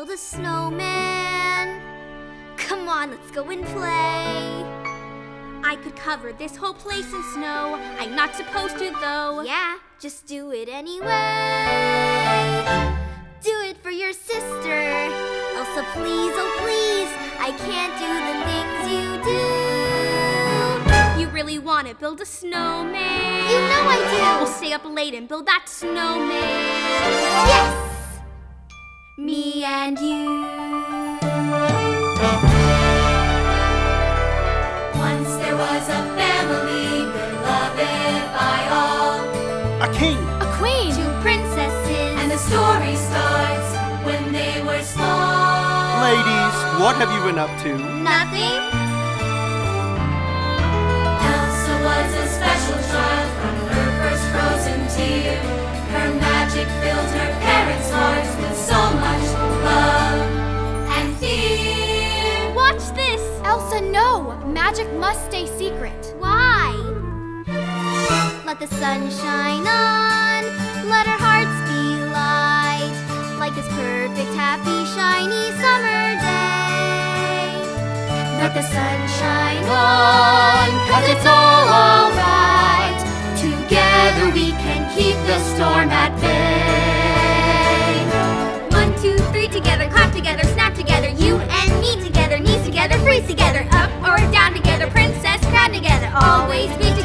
build a snowman. Come on, let's go and play. I could cover this whole place in snow. I'm not supposed to, though. Yeah, just do it anyway. Do it for your sister. Elsa, please, oh please. I can't do the things you do. You really want to build a snowman? You know I do. We'll stay up late and build that snowman. Yes! Me and you. Once there was a family, beloved by all. A king, A queen, 2 princesses, And the story starts when they were small. ladies, what have you been up to? nothing. Elsa was a special child from her first frozen tear. Her magic filled her parents' hearts with so much love and fear. Watch this. Elsa, no! Magic must stay secret. Why? Let the sun shine on. Let our hearts be light, like this perfect, happy, shiny summer day. Let the sun shine on, 'cause it's all alright. Together we can keep the storm at bay. 1, 2, 3 together, clap together, snap together. You and me together, knees together, freeze together. Up or down together, princess crown together. Always be together.